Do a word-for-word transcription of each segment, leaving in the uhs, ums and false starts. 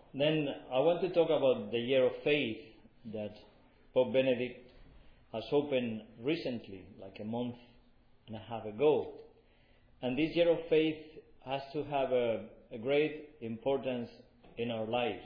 Then I want to talk about the year of faith that Pope Benedict has opened recently, like a month and a half ago. And this year of faith has to have a, a great importance in our lives.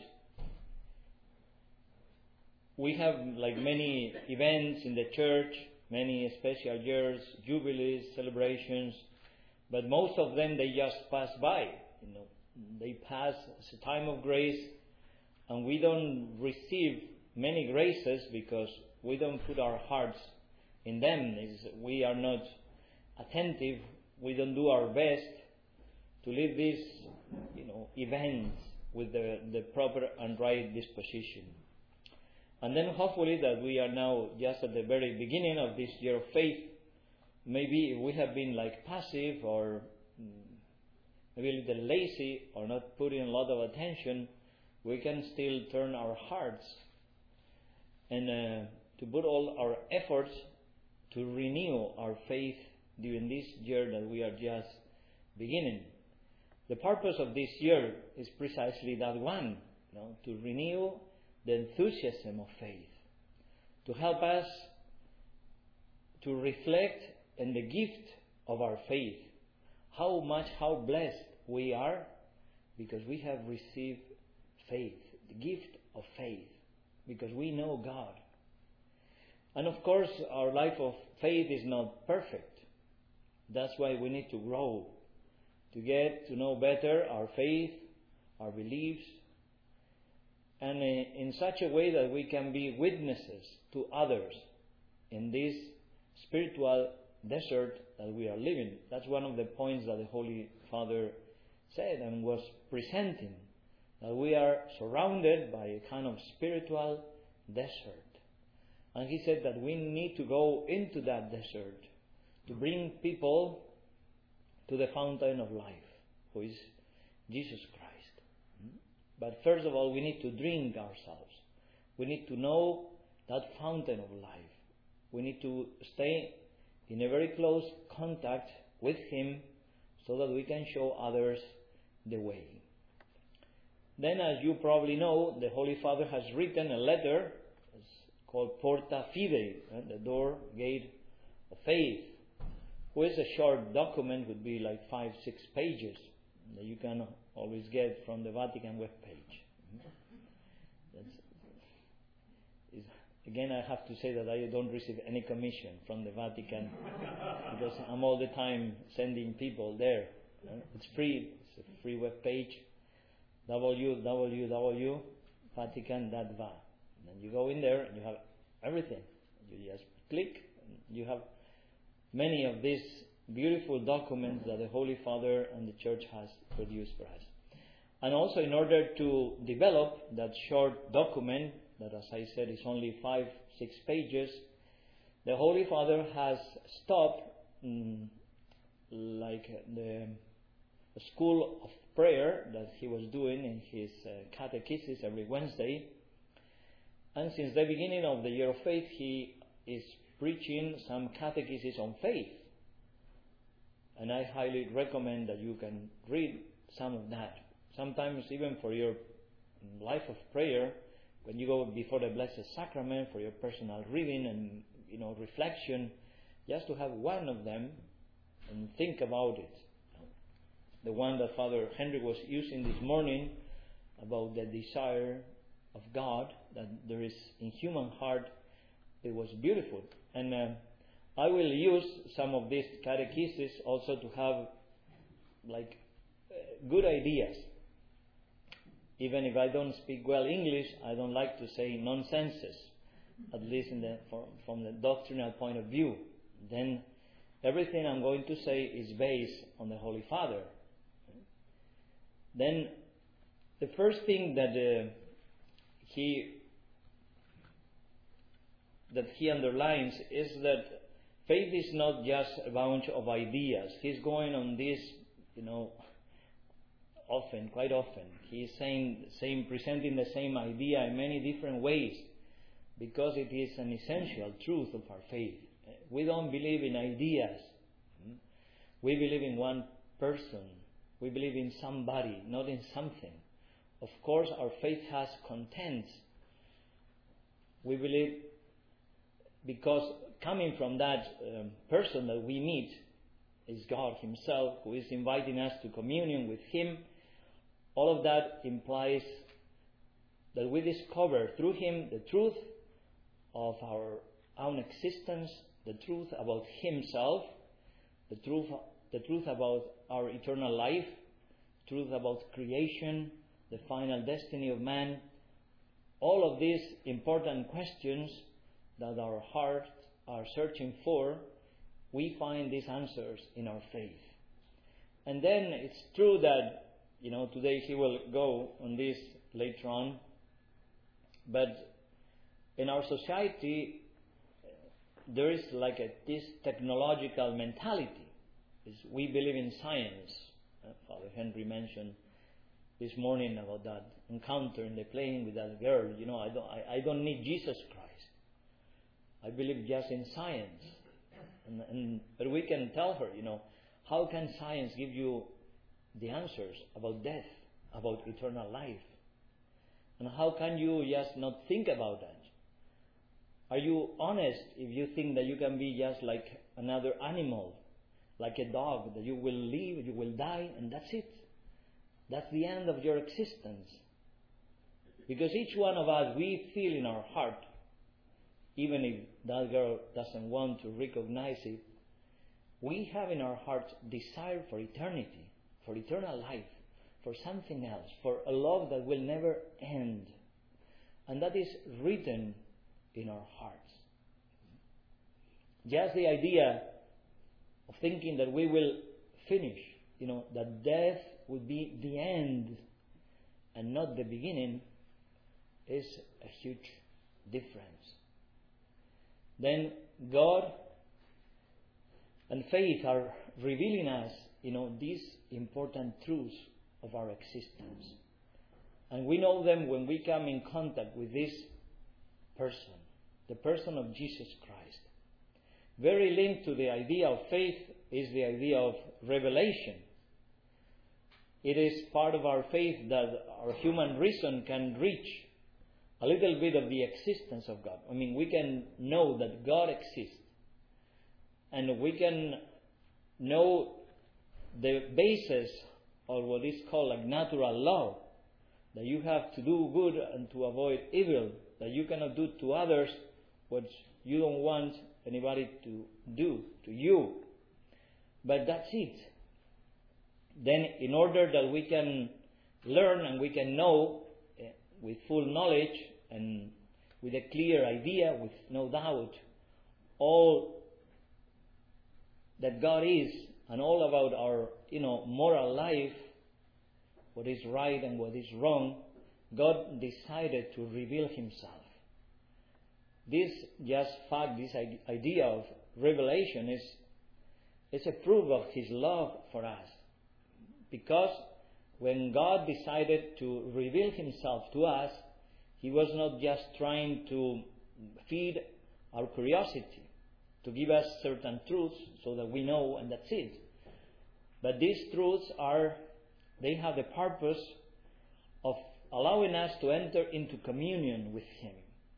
We have like many events in the church, many special years, jubilees, celebrations, but most of them they just pass by. You know, they pass as a time of grace, and we don't receive many graces because we don't put our hearts in them. It's, we are not attentive. We don't do our best to live these, you know, events with the, the proper and right disposition. And then hopefully that we are now just at the very beginning of this year of faith. Maybe we have been like passive or maybe a little lazy or not putting a lot of attention. We can still turn our hearts and uh, to put all our efforts to renew our faith during this year that we are just beginning. The purpose of this year is precisely that one, you know, to renew the enthusiasm of faith, to help us to reflect on the gift of our faith, how much, how blessed we are because we have received faith, the gift of faith, because we know God. And of course, our life of faith is not perfect. That's why we need to grow, to get to know better our faith, our beliefs, and in such a way that we can be witnesses to others in this spiritual desert that we are living. That's one of the points that the Holy Father said and was presenting, that we are surrounded by a kind of spiritual desert. And he said that we need to go into that desert to bring people to the fountain of life, who is Jesus Christ. But first of all, we need to drink ourselves. We need to know that fountain of life. We need to stay in a very close contact with Him so that we can show others the way. Then, as you probably know, the Holy Father has written a letter called Porta Fidei, the door, gate of faith, which is a short document, would be like five, six pages, that you can always get from the Vatican webpage. That's, is, again, I have to say that I don't receive any commission from the Vatican because I'm all the time sending people there. It's free. It's a free webpage, w w w dot vatican dot v a. And you go in there and you have everything. You just click and you have many of these beautiful documents that the Holy Father and the Church has produced for us. And also, in order to develop that short document, that as I said is only five, six pages, the Holy Father has stopped mm, like the school of prayer that he was doing in his uh, catechesis every Wednesday. And since the beginning of the year of faith, he is preaching some catechesis on faith. And I highly recommend that you can read some of that. Sometimes even for your life of prayer, when you go before the Blessed Sacrament for your personal reading and, you know, reflection, just to have one of them and think about it. The one that Father Henrik was using this morning about the desire of God that there is in human heart, it was beautiful. And uh, I will use some of these catechesis also to have like uh, good ideas. Even if I don't speak well English, I don't like to say nonsenses, at least in the, from, from the doctrinal point of view. Then everything I'm going to say is based on the Holy Father. Then the first thing that uh, he that he underlines is that faith is not just a bunch of ideas. He's going on this, you know, often, quite often. He's saying, saying, presenting the same idea in many different ways because it is an essential truth of our faith. We don't believe in ideas. We believe in one person. We believe in somebody, not in something. of course, our faith has content. We believe because coming from that um, person that we meet is God Himself, who is inviting us to communion with Him. All of that implies that we discover through Him the truth of our own existence, the truth about Himself, the truth, the truth about our eternal life, truth about creation, the final destiny of man. All of these important questions that our hearts are searching for, we find these answers in our faith. And then it's true that, you know, today he will go on this later on, but in our society there is like a, this technological mentality. Is we believe in science. Uh, Father Henry mentioned this morning about that encounter in the plane with that girl. You know, I don't, I, I don't need Jesus Christ. I believe just in science. And, and but we can tell her, you know, how can science give you the answers about death, about eternal life? And how can you just not think about that? Are you honest if you think that you can be just like another animal, like a dog, that you will live, you will die, and that's it? That's the end of your existence. Because each one of us, we feel in our heart, even if that girl doesn't want to recognize it, we have in our hearts desire for eternity, for eternal life, for something else, for a love that will never end. And that is written in our hearts. Just the idea of thinking that we will finish, you know, that death would be the end and not the beginning, is a huge difference. Then God and faith are revealing us, you know, these important truths of our existence. And we know them when we come in contact with this person, the person of Jesus Christ. Very linked to the idea of faith is the idea of revelation. It is part of our faith that our human reason can reach a little bit of the existence of God. I mean, we can know that God exists. And we can know the basis of what is called like natural law. That you have to do good and to avoid evil. That you cannot do to others what you don't want anybody to do to you. But that's it. Then in order that we can learn and we can know uh, with full knowledge and with a clear idea, with no doubt, all that God is and all about our, you know, moral life, what is right and what is wrong, God decided to reveal Himself. This just fact, this idea of revelation is, is a proof of His love for us. Because when God decided to reveal Himself to us, He was not just trying to feed our curiosity, to give us certain truths so that we know and that's it. But these truths are, they have the purpose of allowing us to enter into communion with Him,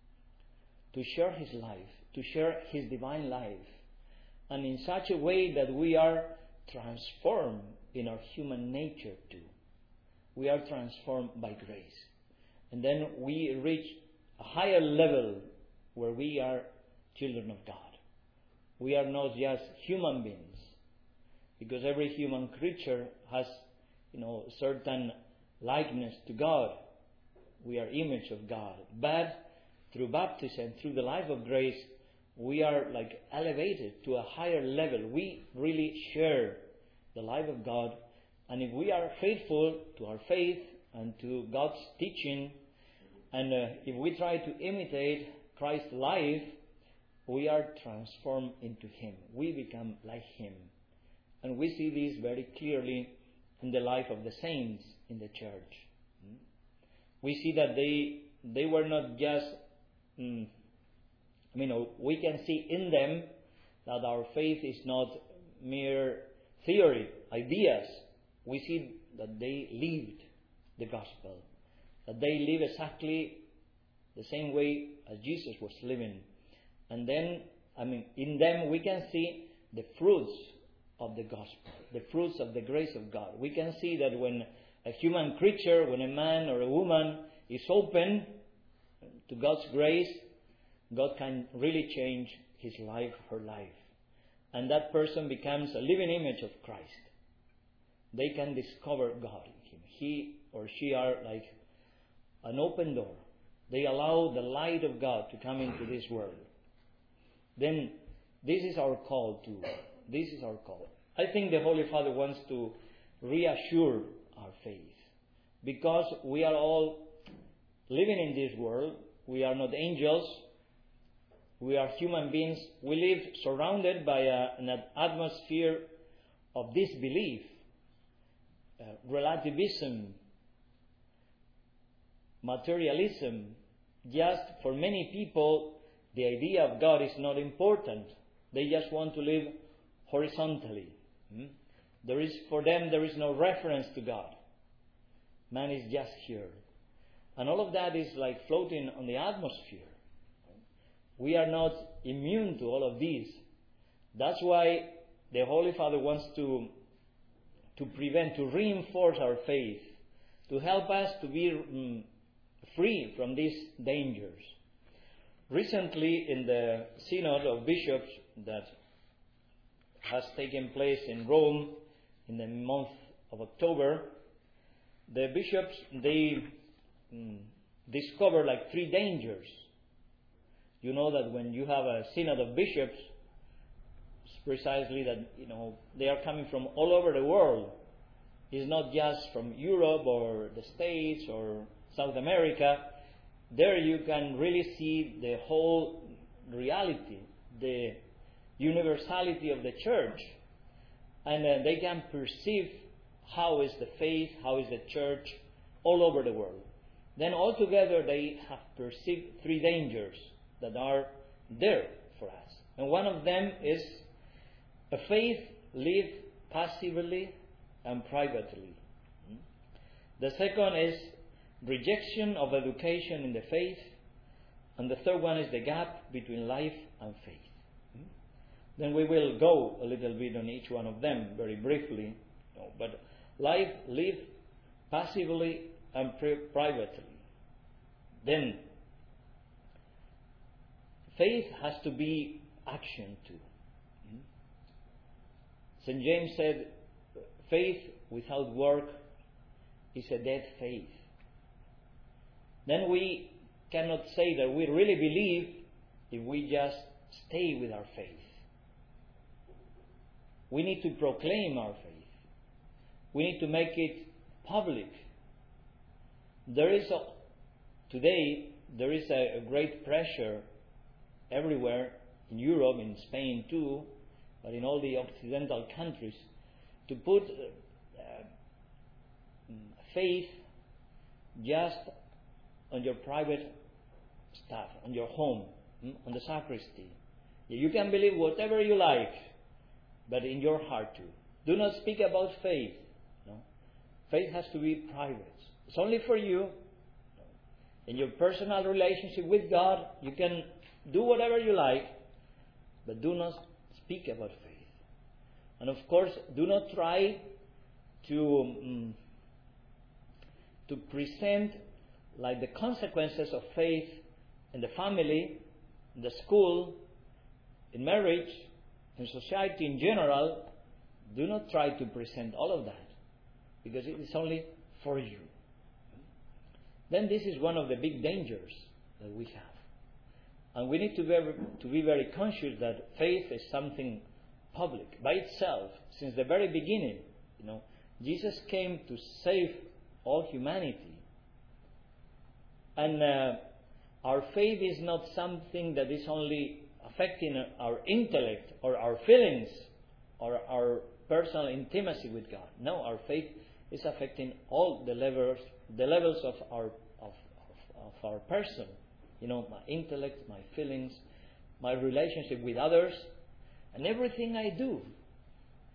to share His life, to share His divine life, and in such a way that we are transformed in our human nature too. We are transformed by grace. And then we reach a higher level where we are children of God. We are not just human beings, because every human creature has, you know, certain likeness to God. We are image of God. But through baptism, through the life of grace, we are like elevated to a higher level. We really share the life of God. And if we are faithful to our faith and to God's teaching, and uh, if we try to imitate Christ's life, we are transformed into Him. We become like Him. And we see this very clearly in the life of the saints in the church. We see that they they were not just, mm, I mean, we can see in them that our faith is not mere theory, ideas. We see that they lived the gospel. that they live exactly the same way as Jesus was living. And then, I mean, in them we can see the fruits of the gospel, the fruits of the grace of God. We can see that when a human creature, when a man or a woman is open to God's grace, God can really change his life, her life. And that person becomes a living image of Christ. They can discover God in him. He or she are like an open door. They allow the light of God to come into this world. Then this is our call too. This is our call. I think the Holy Father wants to reassure our faith, because we are all living in this world. We are not angels. We are human beings. We live surrounded by a, an atmosphere of disbelief, uh, relativism, materialism. Just for many people, the idea of God is not important. They just want to live horizontally. Hmm? There is, for them, there is no reference to God. Man is just here. And all of that is like floating on the atmosphere. We are not immune to all of these. That's why the Holy Father wants to, to prevent, to reinforce our faith, to help us to be um, free from these dangers. Recently, in the Synod of Bishops that has taken place in Rome in the month of October, the bishops, they um, discovered like three dangers. You know that when you have a Synod of Bishops, it's precisely that, you know, they are coming from all over the world. It's not just from Europe or the States or South America. There you can really see the whole reality, the universality of the Church. And uh, they can perceive how is the faith, how is the Church all over the world. Then altogether they have perceived three dangers that are there for us. And one of them is a faith lived passively and privately. The second is rejection of education in the faith. And the third one is the gap between life and faith. Then we will go a little bit on each one of them very briefly. No, but life lived passively and pri- privately. Then faith has to be action too. Saint James said, faith without work is a dead faith. Then we cannot say that we really believe if we just stay with our faith. We need to proclaim our faith. We need to make it public. There is a, today, there is a, a great pressure everywhere, in Europe, in Spain too, but in all the Occidental countries, to put uh, faith just on your private stuff, on your home, on the sacristy. You can believe whatever you like, but in your heart too. Do not speak about faith. No. Faith has to be private. It's only for you. In your personal relationship with God, you can do whatever you like, but do not speak about faith. And of course, do not try to um, to present like the consequences of faith in the family, in the school, in marriage, in society in general. Do not try to present all of that, because it is only for you. Then this is one of the big dangers that we have. And we need to be, to be very conscious that faith is something public by itself. Since the very beginning, you know, Jesus came to save all humanity. And uh, our faith is not something that is only affecting our intellect or our feelings or our personal intimacy with God. No, our faith is affecting all the levels, the levels of our of, of, of our person. You know, my intellect, my feelings, my relationship with others, and everything I do.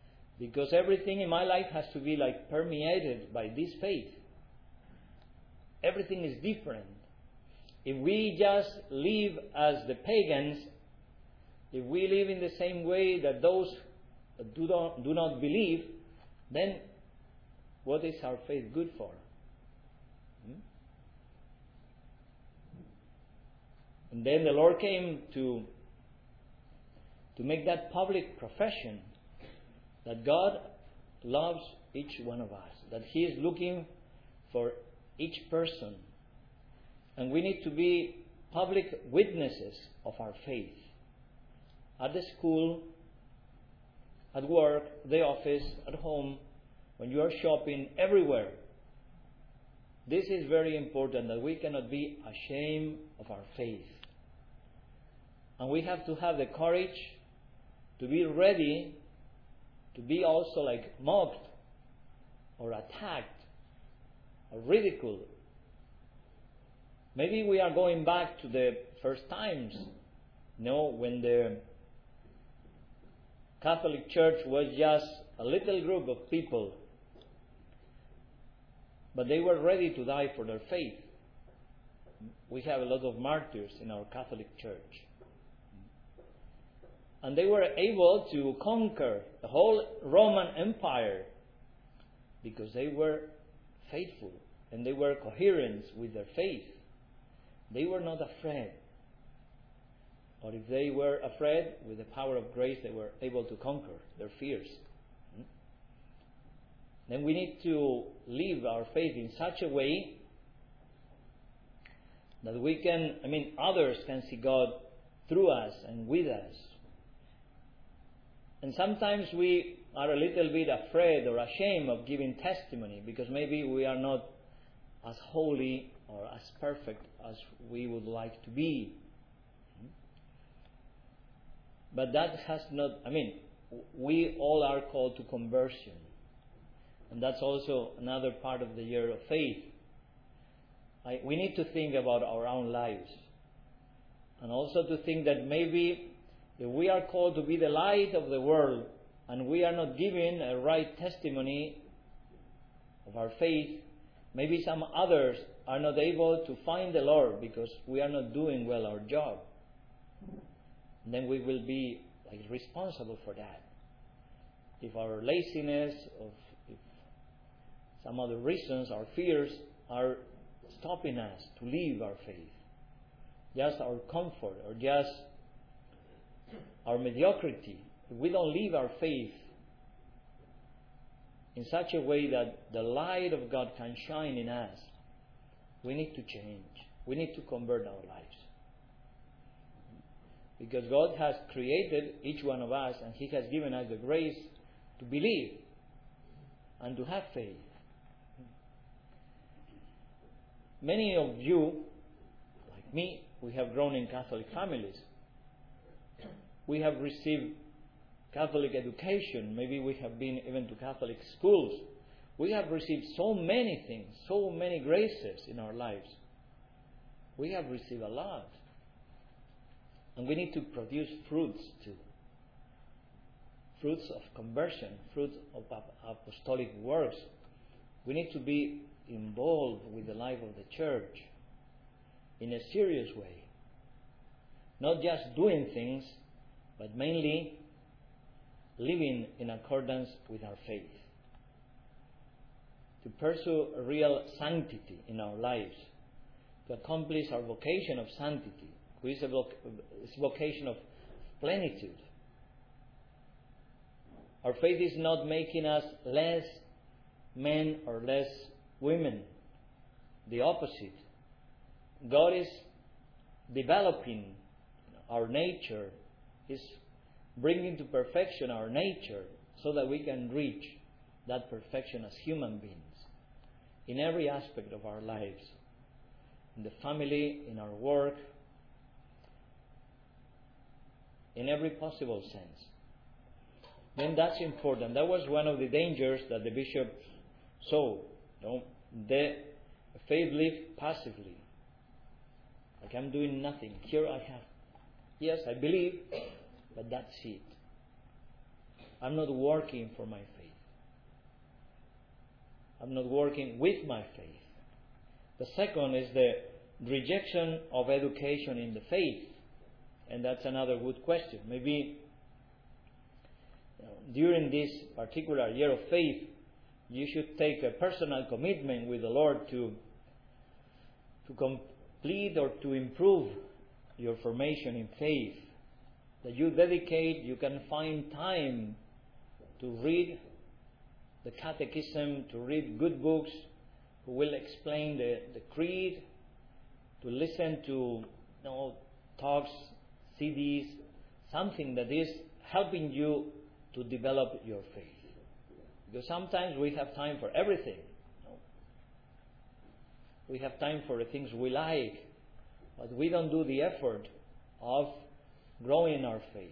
Because everything in my life has to be like permeated by this faith. everything is different. If we just live as the pagans, if we live in the same way that those that do not, do not believe, then what is our faith good for? Hmm? And then the Lord came to, to make that public profession that God loves each one of us, that He is looking for each person. And we need to be public witnesses of our faith. At the school, at work, the office, at home, when you are shopping, everywhere. This is very important, that we cannot be ashamed of our faith. And we have to have the courage to be ready to be also like mocked or attacked or ridiculed. Maybe we are going back to the first times, you know, when the Catholic Church was just a little group of people, but they were ready to die for their faith. We have a lot of martyrs in our Catholic Church. And they were able to conquer the whole Roman Empire because they were faithful and they were coherent with their faith. They were not afraid. Or if they were afraid, with the power of grace, they were able to conquer their fears. Then we need to live our faith in such a way that we can, I mean, others can see God through us and with us. And sometimes we are a little bit afraid or ashamed of giving testimony because maybe we are not as holy or as perfect as we would like to be. But that has not, I mean, we all are called to conversion. And that's also another part of the year of faith. I, we need to think about our own lives. And also to think that maybe if we are called to be the light of the world and we are not giving a right testimony of our faith, maybe some others are not able to find the Lord because we are not doing well our job. And then we will be like responsible for that. If our laziness, or if some other reasons, our fears are stopping us to live our faith, just our comfort or just our mediocrity, if we don't live our faith in such a way that the light of God can shine in us, we need to change. We need to convert our lives. Because God has created each one of us and He has given us the grace to believe and to have faith. Many of you, like me, we have grown in Catholic families. We have received Catholic education. Maybe we have been even to Catholic schools. We have received so many things, so many graces in our lives. We have received a lot. And we need to produce fruits too. Fruits of conversion, fruits of apostolic works. We need to be involved with the life of the church in a serious way. Not just doing things, but mainly living in accordance with our faith. To pursue a real sanctity in our lives. To accomplish our vocation of sanctity, which is a voc- vocation of plenitude. Our faith is not making us less men or less women. The opposite. God is developing our nature, is bringing to perfection our nature so that we can reach that perfection as human beings in every aspect of our lives. In the family, in our work, in every possible sense. Then that's important. That was one of the dangers that the bishop saw. You know, the faith lived passively. Like I'm doing nothing. Here I have. Yes, I believe, but that's it. I'm not working for my faith. I'm not working with my faith. The second is the rejection of education in the faith. And that's another good question. Maybe you know, during this particular year of faith, you should take a personal commitment with the Lord to, to complete or to improve your formation in faith. That you dedicate, you can find time to read the catechism, to read good books who will explain the, the creed, to listen to you know, talks, C Ds, something that is helping you to develop your faith. Because sometimes we have time for everything. You know. We have time for the things we like, but we don't do the effort of growing our faith.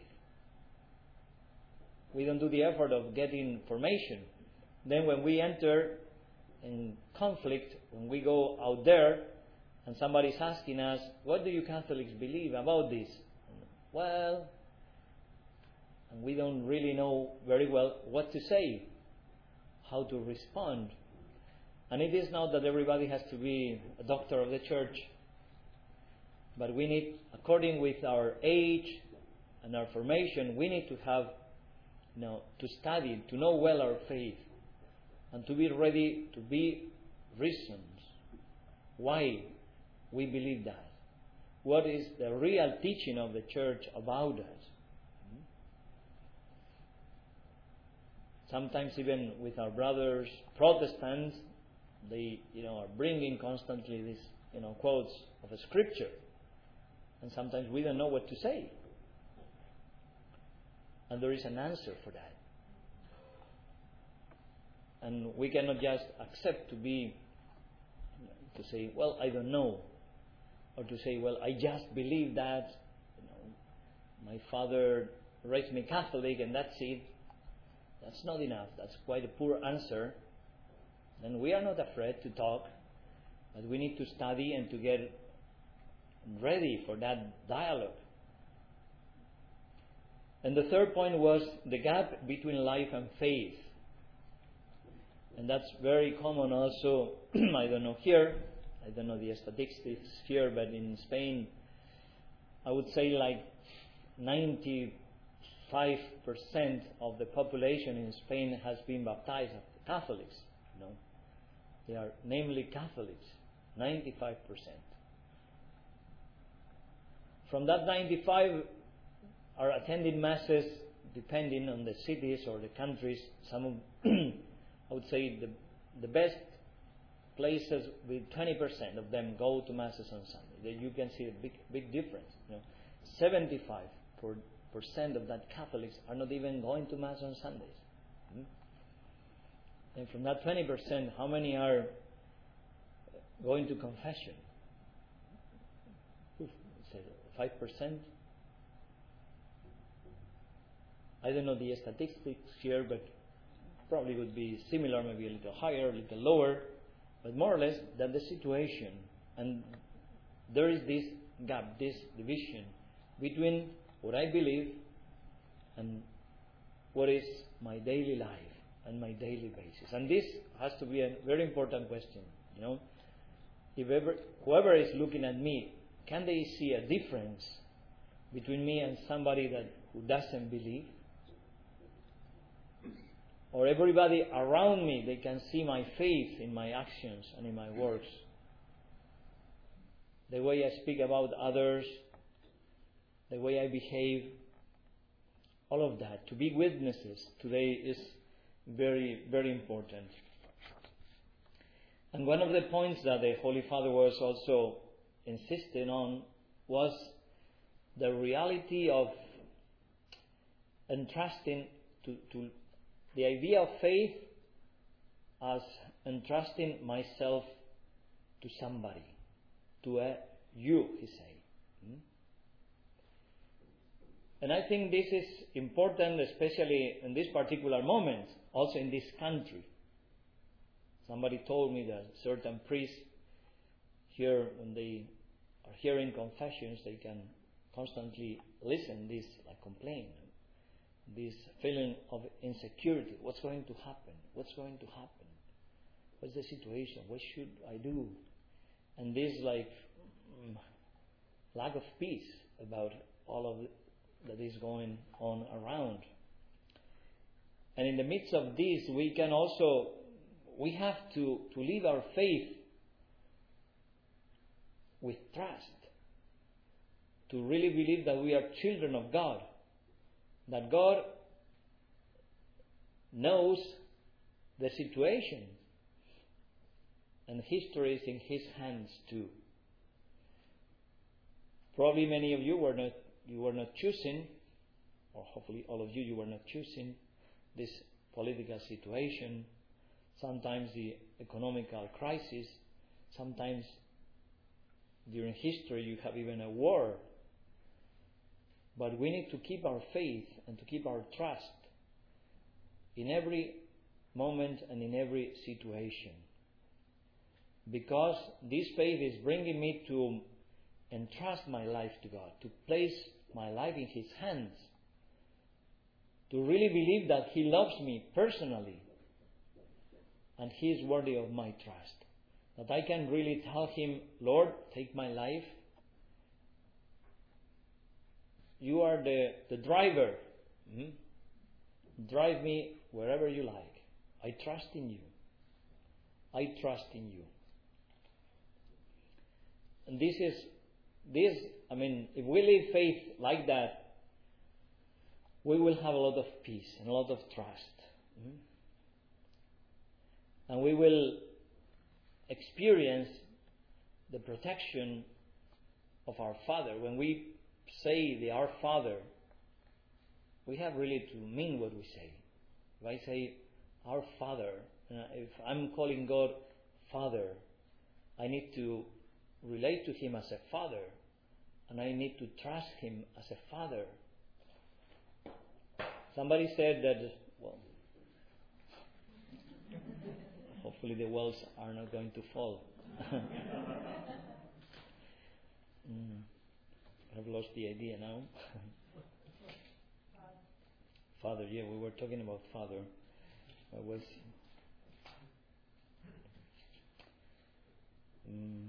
We don't do the effort of getting formation. Then when we enter in conflict, when we go out there and somebody's asking us, what do you Catholics believe about this? Well, and we don't really know very well what to say, how to respond. And it is not that everybody has to be a doctor of the church, but we need, according with our age and our formation, we need to have, you know, to study, to know well our faith, and to be ready to be reasons why we believe that. What is the real teaching of the church about us? Sometimes even with our brothers Protestants, they you know are bringing constantly these you know quotes of a scripture, and sometimes we don't know what to say. And there is an answer for that. And we cannot just accept to be, to say, well, I don't know. Or to say, well, I just believe that, you know, my father raised me Catholic and that's it. That's not enough. That's quite a poor answer. And we are not afraid to talk, but we need to study and to get ready for that dialogue. And the third point was the gap between life and faith. And that's very common also, I don't know here, I don't know the statistics here, but in Spain, I would say like ninety-five percent of the population in Spain has been baptized as Catholics. You know, they are namely Catholics, ninety-five percent. From that ninety-five are attending masses, depending on the cities or the countries. Some of I would say the the best places with twenty percent of them go to masses on Sunday. You can see a big big difference. You know, seventy-five percent of that Catholics are not even going to mass on Sundays. Hmm? And from that twenty percent, how many are going to confession? five percent. I don't know the statistics here, but probably would be similar, maybe a little higher, a little lower, but more or less that's the situation. And there is this gap, this division between what I believe and what is my daily life and my daily basis. And this has to be a very important question. You know, if ever, whoever is looking at me, can they see a difference between me and somebody that who doesn't believe? Or everybody around me, they can see my faith in my actions and in my works. The way I speak about others, the way I behave, all of that. To be witnesses today is very, very important. And one of the points that the Holy Father was also insisting on was the reality of entrusting to, to the idea of faith as entrusting myself to somebody, to a you, he said. Hmm? And I think this is important, especially in this particular moment, also in this country. Somebody told me that certain priests here, when they are hearing confessions, they can constantly listen this, like complain, this feeling of insecurity. What's going to happen? What's going to happen? What's the situation? What should I do? and this like mm, lack of peace about all of it that is going on around. And in the midst of this, we can also, we have to, to live our faith with trust. To really believe that we are children of God. That God knows the situation. And history is in His hands too. Probably many of you were not you were not choosing, or hopefully all of you you were not choosing this political situation. Sometimes the economical crisis. Sometimes during history you have even a war. But we need to keep our faith and to keep our trust in every moment and in every situation. Because this faith is bringing me to entrust my life to God, to place my life in His hands, to really believe that He loves me personally and He is worthy of my trust. That I can really tell Him, Lord, take my life. You are the, the driver. Hmm? Drive me wherever you like. I trust in you. I trust in you. And this is, this, I mean, if we live faith like that, we will have a lot of peace and a lot of trust. Hmm? And we will experience the protection of our Father. When we say the Our Father, we have really to mean what we say. If I say Our Father, if I'm calling God Father, I need to relate to Him as a Father, and I need to trust Him as a Father. Somebody said that, well, hopefully the walls are not going to fall. mm. I've lost the idea now. Father, yeah, we were talking about Father. I was. Mm,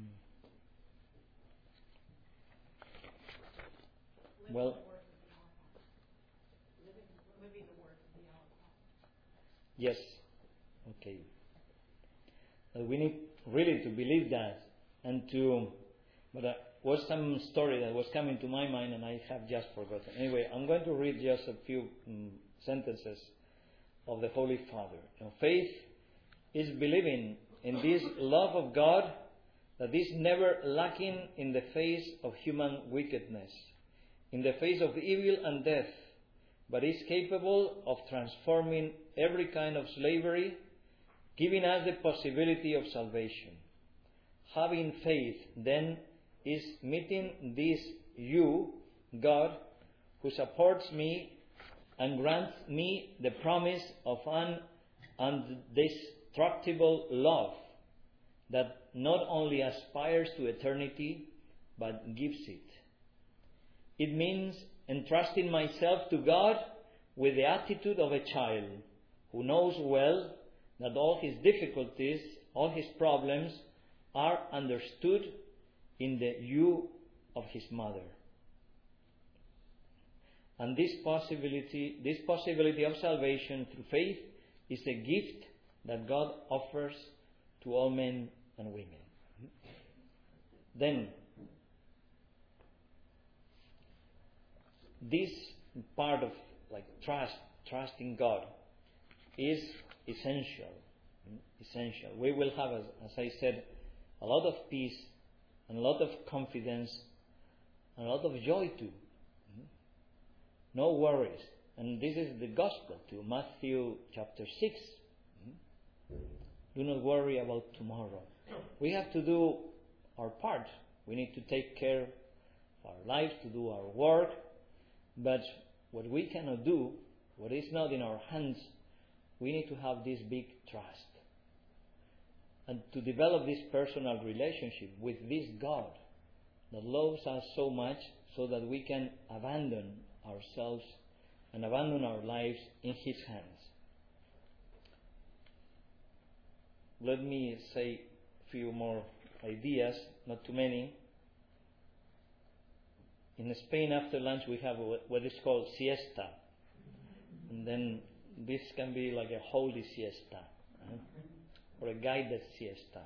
well, yes, okay. Uh, we need really to believe that and to. But uh, was some story that was coming to my mind and I have just forgotten. Anyway, I'm going to read just a few um, sentences of the Holy Father. You know, faith is believing in this love of God that is never lacking in the face of human wickedness, in the face of evil and death, but is capable of transforming every kind of slavery, giving us the possibility of salvation. Having faith, then, is meeting this you, God, who supports me and grants me the promise of an indestructible love that not only aspires to eternity, but gives it. It means entrusting myself to God with the attitude of a child who knows well that all his difficulties, all his problems are understood in the you of his mother. And this possibility, this possibility of salvation through faith is a gift that God offers to all men and women. Then, this part of like trust, trusting God, is essential. Essential. We will have, as, as I said, a lot of peace and a lot of confidence and a lot of joy too. No worries. And this is the gospel too. Matthew chapter six. Do not worry about tomorrow. We have to do our part. We need to take care of our lives, to do our work. But what we cannot do, what is not in our hands, we need to have this big trust. And to develop this personal relationship with this God that loves us so much so that we can abandon ourselves and abandon our lives in His hands. Let me say a few more ideas, not too many. In Spain, after lunch, we have what is called siesta. And then this can be like a holy siesta, uh, or a guided siesta.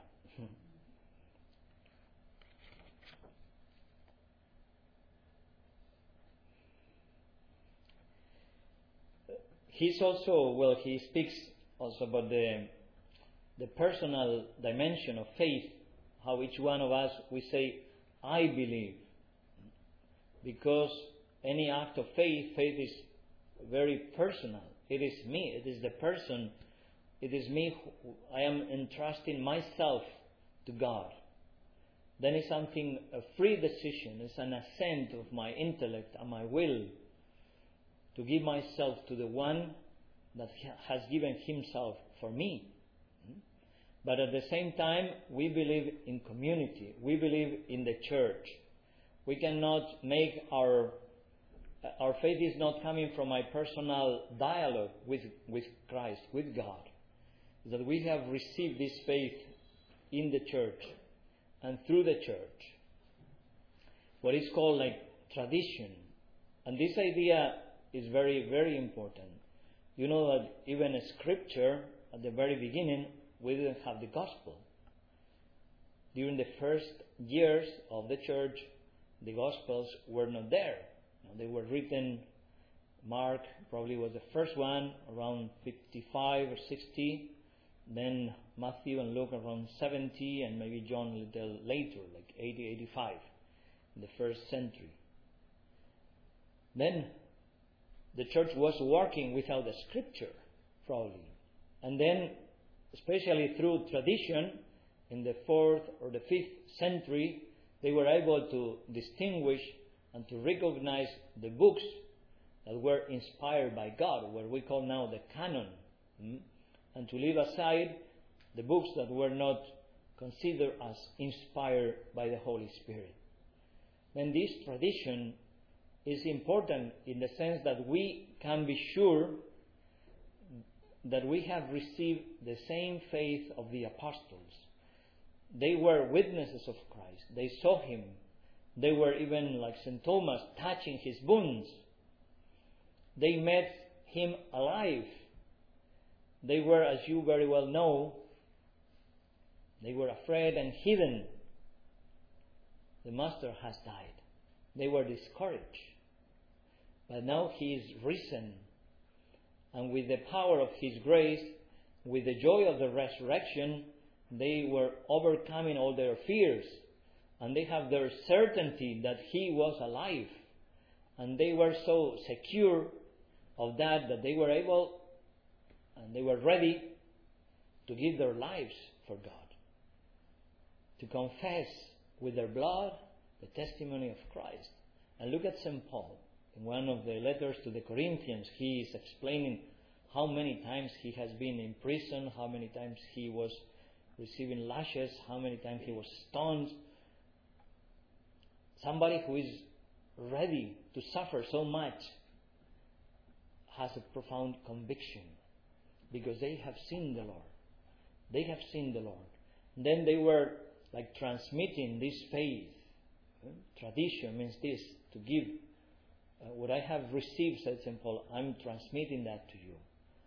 He's also, well, he speaks also about the the personal dimension of faith, how each one of us, we say, I believe. Because any act of faith, faith is very personal. It is me, it is the person, it is me, who, I am entrusting myself to God. Then it's something, a free decision, it's an assent of my intellect and my will to give myself to the one that has given himself for me. But at the same time, we believe in community. We believe in the church. We cannot make our our faith is not coming from my personal dialogue with with Christ, with God. That we have received this faith in the church and through the church. What is called like tradition. And this idea is very, very important. You know that even a scripture, at the very beginning, we didn't have the gospel. During the first years of the church, the gospels were not there. They were written, Mark probably was the first one, around fifty-five or sixty. Then Matthew and Luke around seventy, and maybe John a little later, like eighty, eighty-five, in the first century. Then the church was working without the scripture, probably. And then, especially through tradition, in the fourth or the fifth century, they were able to distinguish and to recognize the books that were inspired by God, what we call now the canon, and to leave aside the books that were not considered as inspired by the Holy Spirit. Then this tradition is important in the sense that we can be sure that we have received the same faith of the apostles. They were witnesses of Christ. They saw Him. They were even, like Saint Thomas, touching His wounds. They met Him alive. They were, as you very well know, they were afraid and hidden. The Master has died. They were discouraged. But now He is risen. And with the power of His grace, with the joy of the resurrection, they were overcoming all their fears. And they have their certainty that He was alive. And they were so secure of that that they were able and they were ready to give their lives for God. To confess with their blood the testimony of Christ. And look at Saint Paul. In one of the letters to the Corinthians, he is explaining how many times he has been in prison, how many times he was receiving lashes, how many times he was stoned. Somebody who is ready to suffer so much has a profound conviction because they have seen the Lord. They have seen the Lord. And then they were like transmitting this faith. Tradition means this, to give uh, what I have received, said Saint Paul, I'm transmitting that to you.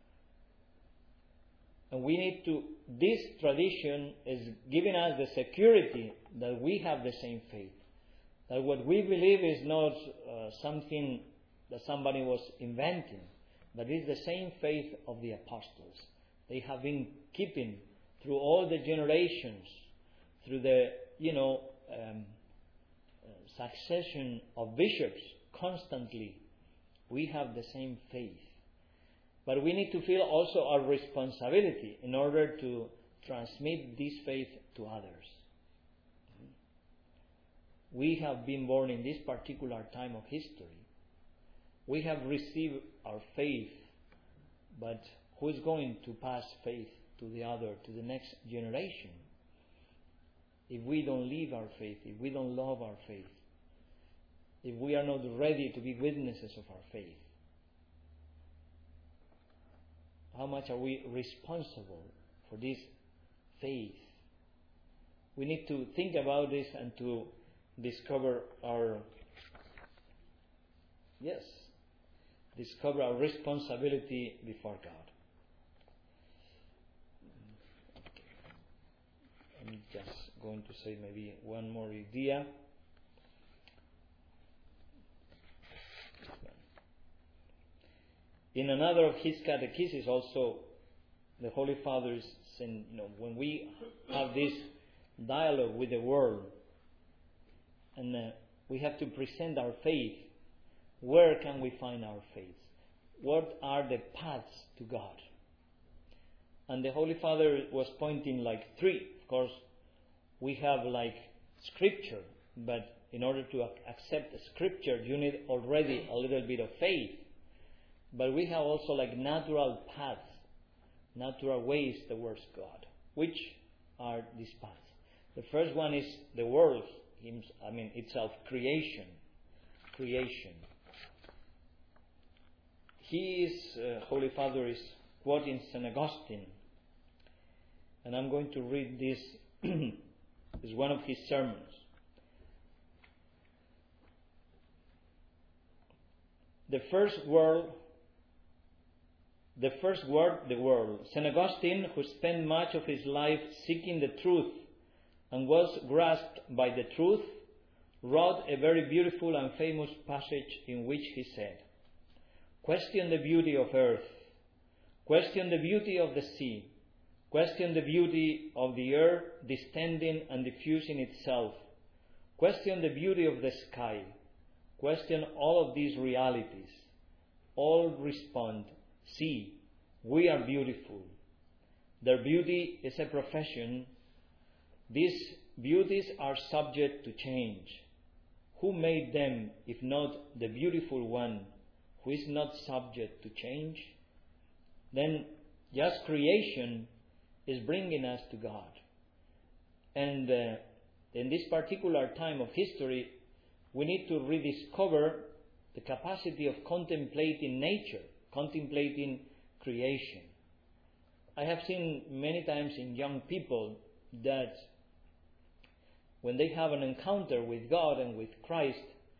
And we need to, this tradition is giving us the security that we have the same faith. That what we believe is not uh, something that somebody was inventing, but is the same faith of the apostles. They have been keeping through all the generations, through the, you know, um, uh, succession of bishops constantly. We have the same faith. But we need to feel also our responsibility in order to transmit this faith to others. We have been born in this particular time of history. We have received our faith, but who is going to pass faith to the other, to the next generation? If we don't live our faith, if we don't love our faith, if we are not ready to be witnesses of our faith, how much are we responsible for this faith? we need to think about this and to discover our, yes, discover our responsibility before God. I'm just going to say maybe one more idea. In another of his catechesis also, the Holy Father is saying, you know, when we have this dialogue with the world, and uh, we have to present our faith, where can we find our faith? What are the paths to God? And the Holy Father was pointing like three. Of course, we have like Scripture, but in order to accept Scripture, you need already a little bit of faith. But we have also like natural paths, natural ways towards God. Which are these paths? The first one is the world, I mean itself, creation. Creation. He is, uh, Holy Father is quoting Saint Augustine. And I'm going to read this. It's one of his sermons. The first world The first word, the world. Saint Augustine, who spent much of his life seeking the truth and was grasped by the truth, wrote a very beautiful and famous passage in which he said, "Question the beauty of earth, question the beauty of the sea, question the beauty of the air distending and diffusing itself, question the beauty of the sky, question all of these realities. All respond, see, we are beautiful. Their beauty is a profession. These beauties are subject to change. Who made them, if not the beautiful one, who is not subject to change?" Then just creation is bringing us to God. And uh, in this particular time of history, we need to rediscover the capacity of contemplating nature, contemplating creation. I have seen many times in young people that when they have an encounter with God and with Christ,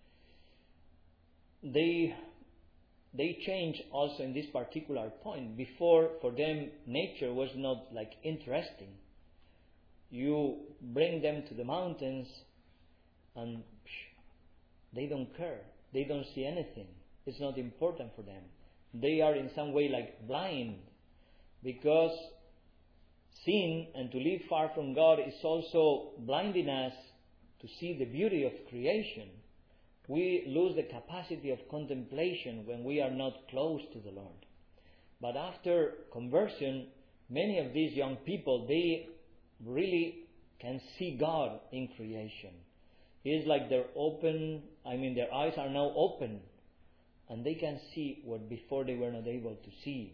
they they change also in this particular point. Before, for them, nature was not like interesting. You bring them to the mountains and they don't care. They don't see anything. It's not important for them. They are in some way like blind, because sin and to live far from God is also blinding us to see the beauty of creation. We lose the capacity of contemplation when we are not close to the Lord. But after conversion, many of these young people, they really can see God in creation. It is like they're open, I mean their eyes are now open, and they can see what before they were not able to see.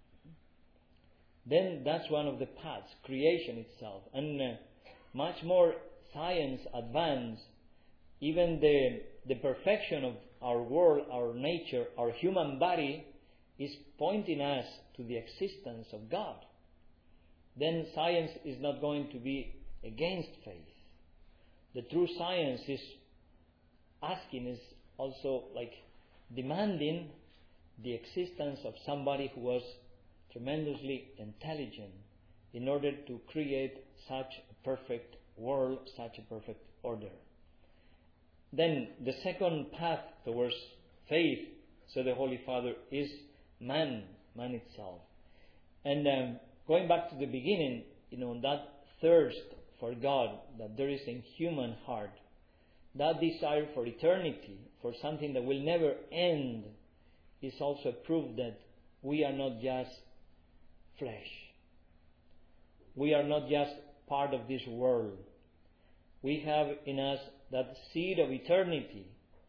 Then that's one of the paths, creation itself. And uh, much more science advanced, even the, the perfection of our world, our nature, our human body is pointing us to the existence of God. Then science is not going to be against faith. The true science is asking, is also like demanding the existence of somebody who was tremendously intelligent in order to create such a perfect world, such a perfect order. Then the second path towards faith, so the Holy Father, is man, man itself. And um, going back to the beginning, you know, that thirst for God that there is in human heart, that desire for eternity, for something that will never end, is also proof that we are not just flesh. We are not just part of this world. We have in us that seed of eternity.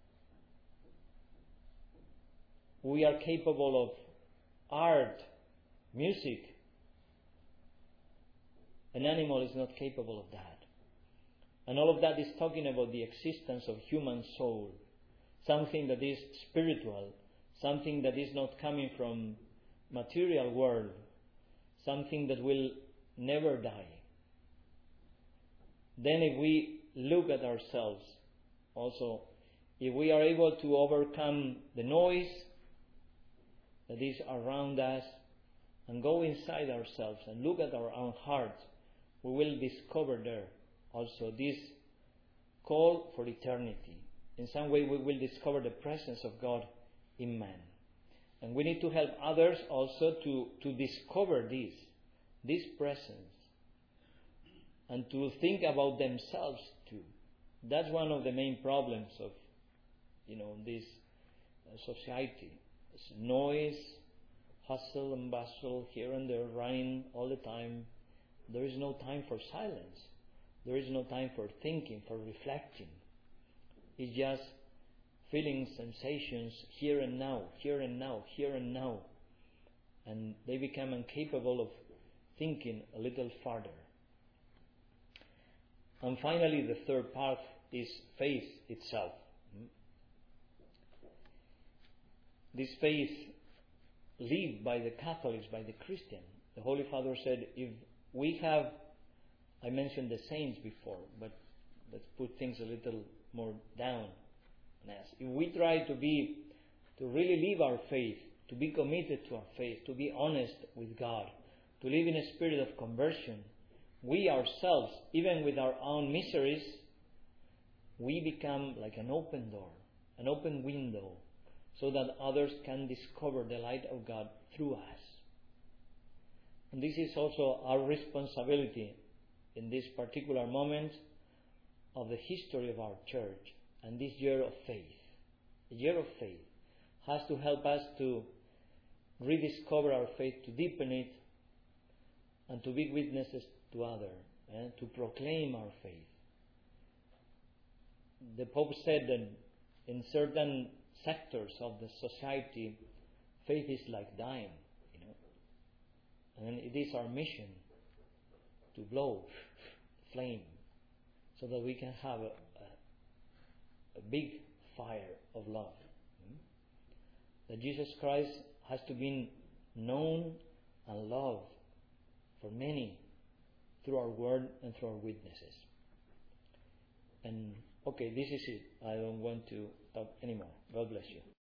We are capable of art, music. An animal is not capable of that. And all of that is talking about the existence of human soul, something that is spiritual, something that is not coming from material world, something that will never die. then if we look at ourselves, also, if we are able to overcome the noise that is around us and go inside ourselves and look at our own hearts, we will discover there also this call for eternity. In some way, we will discover the presence of God in man. And we need to help others also to, to discover this, this presence, and to think about themselves too. That's one of the main problems of, you know, this uh, society. It's noise, hustle and bustle, here and there, running all the time. There is no time for silence. There is no time for thinking, for reflecting. It's just feeling sensations here and now, here and now, here and now. And they become incapable of thinking a little farther. And finally, the third part is faith itself. This faith lived by the Catholics, by the Christian. The Holy Father said, if we have, I mentioned the saints before, but let's put things a little more down. If we try to be, to really live our faith, to be committed to our faith, to be honest with God, to live in a spirit of conversion, we ourselves, even with our own miseries, we become like an open door, an open window, so that others can discover the light of God through us. And this is also our responsibility in this particular moment of the history of our church and this year of faith. The year of faith has to help us to rediscover our faith, to deepen it, and to be witnesses to others, and to proclaim our faith. The Pope said that in certain sectors of the society, faith is like dying, you know, and it is our mission to blow flame so that we can have a, a, a big fire of love. That Jesus Christ has to be known and loved for many through our word and through our witnesses. And okay, this is it. I don't want to talk anymore. God bless you.